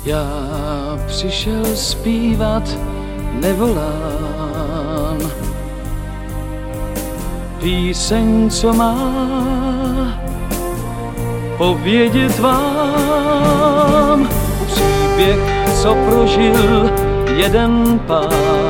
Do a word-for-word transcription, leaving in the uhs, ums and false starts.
Já přišel zpívat, nevolám. Píseň, co má povědět vám. Příběh, co prožil jeden pár.